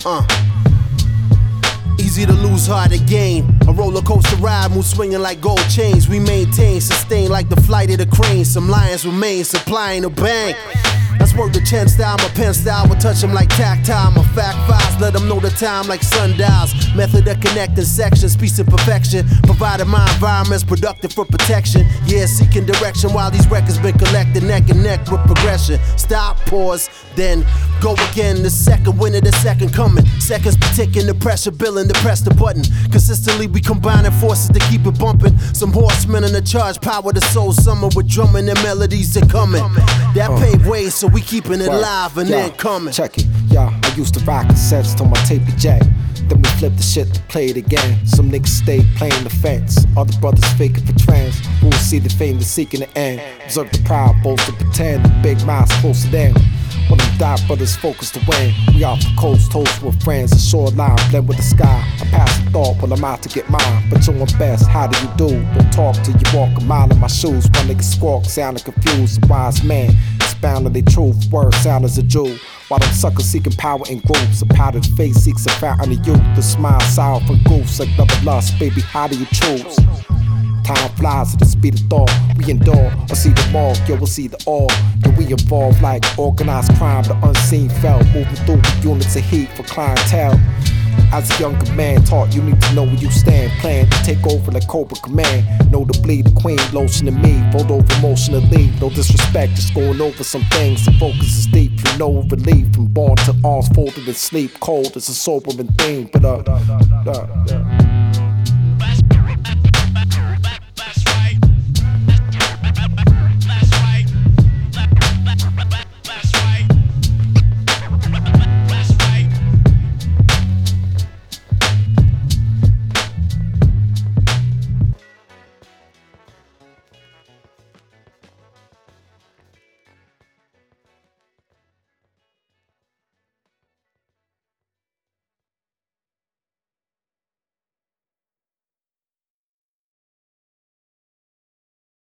Easy to lose, hard to gain. A roller coaster ride, move swinging like gold chains. We maintain, sustain like the flight of the crane. Some lions remain, supplying a bank. That's worth the 10 style, my pen style will touch them like tactile. My fact files, let them know the time like sundials. Method of connecting sections, peace and perfection. Providing my environment's productive for protection. Yeah, seeking direction while these records been collected neck and neck with progression. Stop, pause, then go again. The second winner, the second coming. Seconds be ticking, the pressure building to press the button. Consistently we combining forces to keep it bumping. Some horsemen in the charge, power the soul summer with drumming and melodies that coming. That paved way, so we keeping it live and then coming. Check it, I used to rock cassettes till my tape eject. Then we flipped the shit to play it again. Some niggas stayed playing the fence. Other brothers faking for trends. Who will see the fame that's seeking the end. Observe the proud, boast to pretend. The big miles close to them. When them die brothers focus to win. We off the coast, toast with friends. A shoreline blend with the sky. I pass the thought while I'm out to get mine. But doing best, how do you do? Don't talk till you walk a mile in my shoes. One nigga squawk, sounding confused. A wise man expounding their truth. Word sound as a Jew. While them suckers seeking power in groups. A powdered face seeks a fountain of youth. The smile sour from goofs like double lust. Baby, how do you choose? Time flies at the speed of thought. We endure or see the mark, yo, we'll see the all. Yo, we evolve like organized crime, the unseen fell. Moving through with units of heat for clientele. As a younger man taught, you need to know where you stand. Plan to take over like Cobra Command. Know to bleed the queen, lotion to me. Fold over emotionally, no disrespect, just going over some things. The focus is deep, you know relief. From born to arms folded in sleep. Cold is a sobering theme, but